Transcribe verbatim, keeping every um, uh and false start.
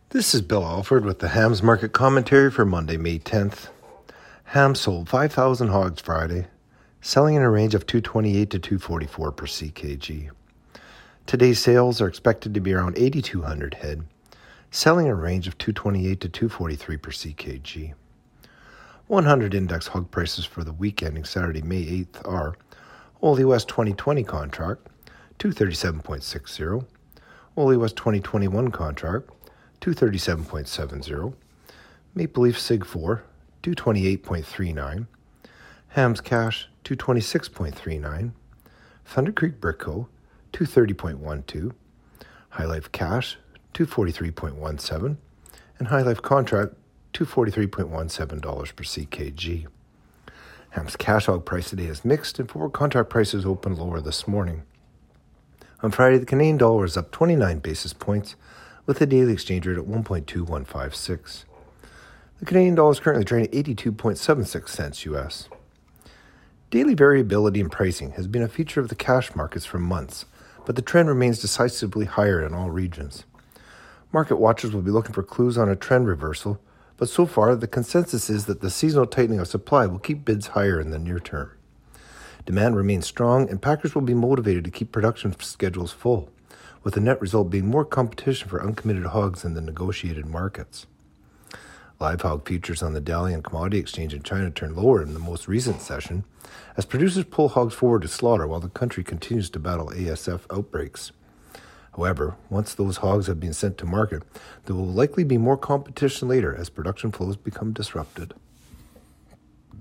This is Bill Alford with the Hams Market Commentary for Monday, May tenth. Hams sold five thousand hogs Friday, selling in a range of two twenty-eight to two forty-four per C K G. Today's sales are expected to be around eighty-two hundred head, selling in a range of two twenty-eight to two forty-three per C K G. one hundred index hog prices for the week ending Saturday, May eighth are Ole West twenty twenty contract, two thirty-seven point six zero, Ole West twenty twenty-one contract, two thirty-seven point seven zero, Maple Leaf Sig four, two twenty-eight point three nine, Hams Cash, two twenty-six point three nine, Thunder Creek Brick Co., two thirty point one two, High Life Cash, two forty-three point one seven, and High Life Contract, two forty-three point one seven dollars per C K G. Hams Cash hog price today is mixed, and forward contract prices opened lower this morning. On Friday, the Canadian dollar is up twenty-nine basis points, with the daily exchange rate at one point two one five six. The Canadian dollar is currently trading at eighty-two point seven six cents U S. Daily variability in pricing has been a feature of the cash markets for months, but the trend remains decisively higher in all regions. Market watchers will be looking for clues on a trend reversal, but so far the consensus is that the seasonal tightening of supply will keep bids higher in the near term. Demand remains strong, and packers will be motivated to keep production schedules full, with the net result being more competition for uncommitted hogs in the negotiated markets. Live hog futures on the Dalian Commodity Exchange in China turned lower in the most recent session, as producers pull hogs forward to slaughter while the country continues to battle A S F outbreaks. However, once those hogs have been sent to market, there will likely be more competition later as production flows become disrupted.